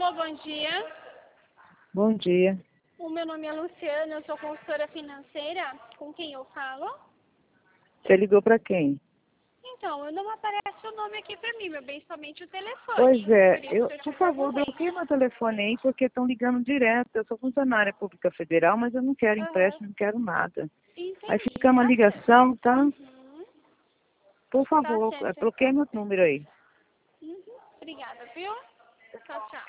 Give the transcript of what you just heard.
Alô, bom dia. Bom dia. O meu nome é Luciana, eu sou consultora financeira. Com quem eu falo? Você ligou para quem? Então, não aparece o nome aqui para mim, meu bem, somente o telefone. Pois é, Por isso que eu por te favor, perguntei. bloqueie meu telefone aí, porque estão ligando direto. Eu sou funcionária pública federal, mas eu não quero Aham. empréstimo, não quero nada. Aí Entendi, fica uma tá certo. ligação, tá? Uhum. Por Tá favor, certo, bloqueie então. meu número aí. Uhum. Obrigada, viu? Tchau, tchau.